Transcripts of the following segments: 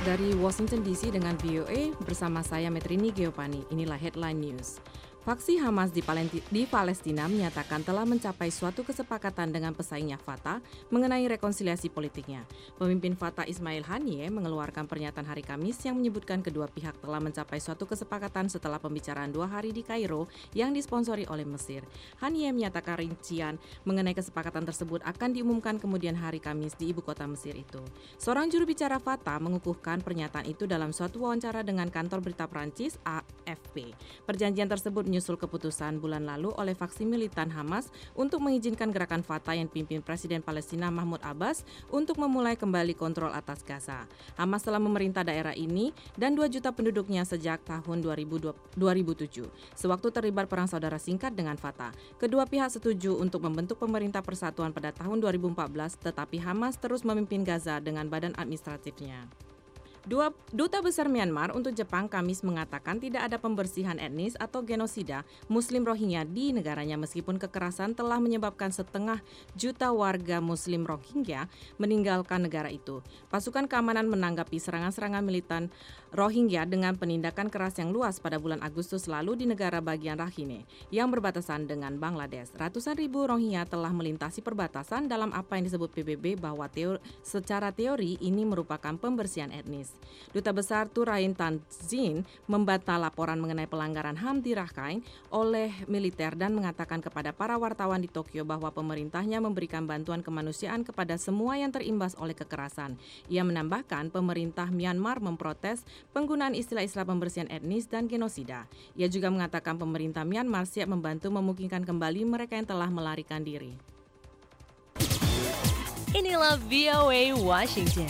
dari Washington DC dengan VOA bersama saya Metrini Geopani. Inilah headline news. Faksi Hamas di Palestina menyatakan telah mencapai suatu kesepakatan dengan pesaingnya Fatah mengenai rekonsiliasi politiknya. Pemimpin Fatah Ismail Haniyeh mengeluarkan pernyataan hari Kamis yang menyebutkan kedua pihak telah mencapai suatu kesepakatan setelah pembicaraan 2 hari di Kairo yang disponsori oleh Mesir. Haniyeh menyatakan rincian mengenai kesepakatan tersebut akan diumumkan kemudian hari Kamis di ibu kota Mesir itu. Seorang juru bicara Fatah mengukuhkan pernyataan itu dalam suatu wawancara dengan kantor berita Prancis AFP. Perjanjian tersebut menyusul keputusan bulan lalu oleh faksi militan Hamas untuk mengizinkan gerakan Fatah yang dipimpin Presiden Palestina Mahmud Abbas untuk memulai kembali kontrol atas Gaza. Hamas telah memerintah daerah ini dan 2 juta penduduknya sejak tahun 2007. Sewaktu terlibat perang saudara singkat dengan Fatah, kedua pihak setuju untuk membentuk pemerintah persatuan pada tahun 2014, tetapi Hamas terus memimpin Gaza dengan badan administratifnya. Duta Besar Myanmar untuk Jepang Kamis mengatakan tidak ada pembersihan etnis atau genosida Muslim Rohingya di negaranya meskipun kekerasan telah menyebabkan 1,5 juta warga Muslim Rohingya meninggalkan negara itu. Pasukan keamanan menanggapi serangan-serangan militan Rohingya dengan penindakan keras yang luas pada bulan Agustus lalu di negara bagian Rakhine yang berbatasan dengan Bangladesh. Ratusan ribu Rohingya telah melintasi perbatasan dalam apa yang disebut PBB bahwa secara teori ini merupakan pembersihan etnis. Duta Besar Turain Tanzin membantah laporan mengenai pelanggaran HAM di Rakhine oleh militer dan mengatakan kepada para wartawan di Tokyo bahwa pemerintahnya memberikan bantuan kemanusiaan kepada semua yang terimbas oleh kekerasan. Ia menambahkan pemerintah Myanmar memprotes penggunaan istilah-istilah pembersihan etnis dan genosida. Ia juga mengatakan pemerintah Myanmar siap membantu memungkinkan kembali mereka yang telah melarikan diri. Inilah VOA Washington.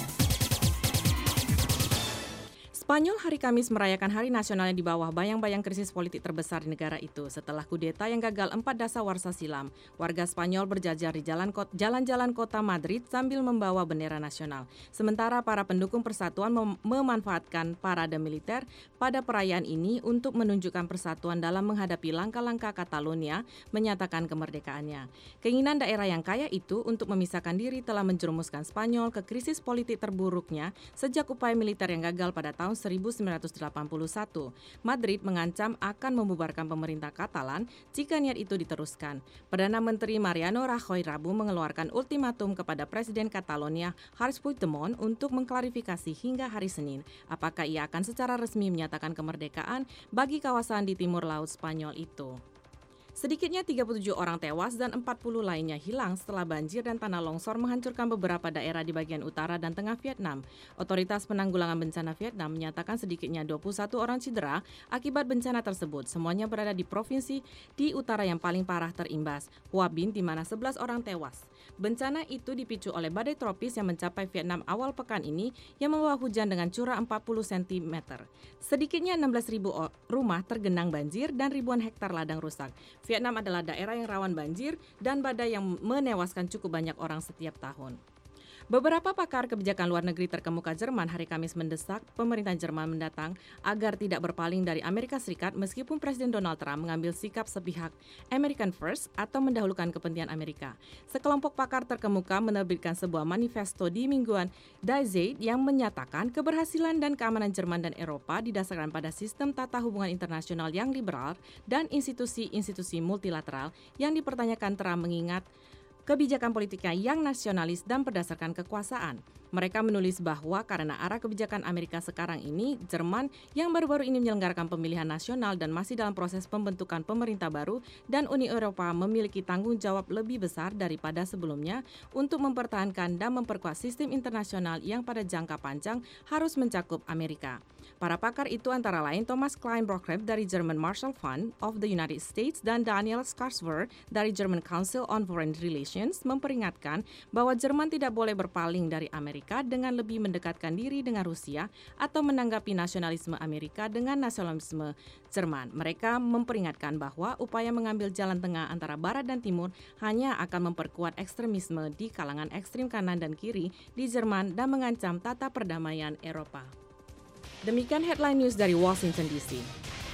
Spanyol hari Kamis merayakan Hari Nasionalnya di bawah bayang-bayang krisis politik terbesar di negara itu setelah kudeta yang gagal 4 dasawarsa silam. Warga Spanyol berjajar di jalan-jalan kota Madrid sambil membawa bendera nasional. Sementara para pendukung persatuan memanfaatkan parade militer pada perayaan ini untuk menunjukkan persatuan dalam menghadapi langkah-langkah Catalonia menyatakan kemerdekaannya. Keinginan daerah yang kaya itu untuk memisahkan diri telah menjerumuskan Spanyol ke krisis politik terburuknya sejak upaya militer yang gagal pada tahun 1981. Madrid mengancam akan membubarkan pemerintah Katalan jika niat itu diteruskan. Perdana Menteri Mariano Rajoy Rabu mengeluarkan ultimatum kepada Presiden Catalonia Carles Puigdemont untuk mengklarifikasi hingga hari Senin apakah ia akan secara resmi menyatakan kemerdekaan bagi kawasan di timur laut Spanyol itu. Sedikitnya 37 orang tewas dan 40 lainnya hilang setelah banjir dan tanah longsor menghancurkan beberapa daerah di bagian utara dan tengah Vietnam. Otoritas Penanggulangan Bencana Vietnam menyatakan sedikitnya 21 orang cedera akibat bencana tersebut. Semuanya berada di provinsi di utara yang paling parah terimbas, Hoa Binh, di mana 11 orang tewas. Bencana itu dipicu oleh badai tropis yang mencapai Vietnam awal pekan ini yang membawa hujan dengan curah 40 cm. Sedikitnya 16.000 rumah tergenang banjir dan ribuan hektar ladang rusak. Vietnam adalah daerah yang rawan banjir dan badai yang menewaskan cukup banyak orang setiap tahun. Beberapa pakar kebijakan luar negeri terkemuka Jerman hari Kamis mendesak pemerintah Jerman mendatang agar tidak berpaling dari Amerika Serikat meskipun Presiden Donald Trump mengambil sikap sepihak American First atau mendahulukan kepentingan Amerika. Sekelompok pakar terkemuka menerbitkan sebuah manifesto di mingguan Die Zeit yang menyatakan keberhasilan dan keamanan Jerman dan Eropa didasarkan pada sistem tata hubungan internasional yang liberal dan institusi-institusi multilateral yang dipertanyakan Trump mengingat kebijakan politiknya yang nasionalis dan berdasarkan kekuasaan. Mereka menulis bahwa karena arah kebijakan Amerika sekarang ini, Jerman yang baru-baru ini menyelenggarakan pemilihan nasional dan masih dalam proses pembentukan pemerintah baru dan Uni Eropa memiliki tanggung jawab lebih besar daripada sebelumnya untuk mempertahankan dan memperkuat sistem internasional yang pada jangka panjang harus mencakup Amerika. Para pakar itu antara lain Thomas Klein-Brockrepp dari German Marshall Fund of the United States dan Daniel Skarsgård dari German Council on Foreign Relations memperingatkan bahwa Jerman tidak boleh berpaling dari Amerika dengan lebih mendekatkan diri dengan Rusia atau menanggapi nasionalisme Amerika dengan nasionalisme Jerman. Mereka memperingatkan bahwa upaya mengambil jalan tengah antara Barat dan Timur hanya akan memperkuat ekstremisme di kalangan ekstrim kanan dan kiri di Jerman dan mengancam tata perdamaian Eropa. Demikian headline news dari Washington DC.